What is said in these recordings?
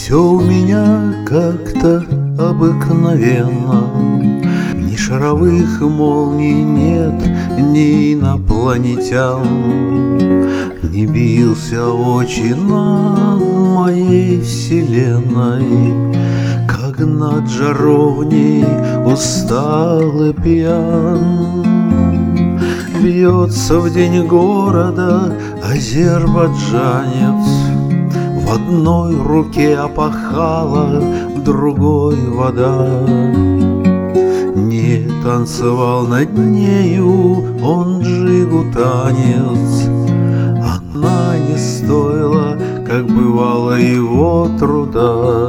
Все у меня как-то обыкновенно. Ни шаровых молний нет, ни инопланетян. Не бился очи над моей вселенной, как над жаровней устал и пьян. Бьется в день города азербайджанец, в одной руке опахала, в другой вода. Не танцевал над нею он джигу танец, она не стоила, как бывало, его труда.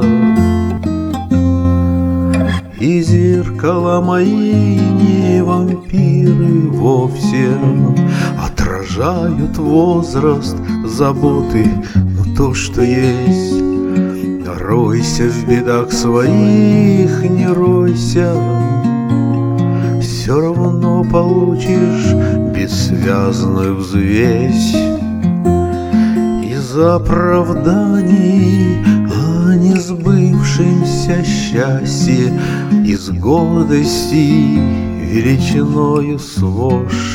И зеркала мои не вампиры вовсе, отражают возраст, заботы, но то, что есть. Ройся в бедах своих, не ройся, все равно получишь бессвязную взвесь. Из оправданий о несбывшемся счастье, из гордости величиною свож.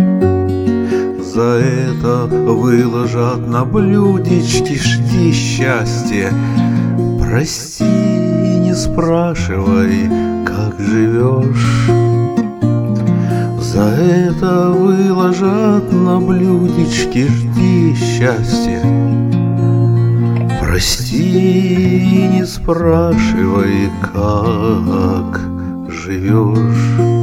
За это выложат на блюдечке, жди счастья. Прости, не спрашивай, как живешь. За это выложат на блюдечке, жди счастья. Прости, не спрашивай, как живешь.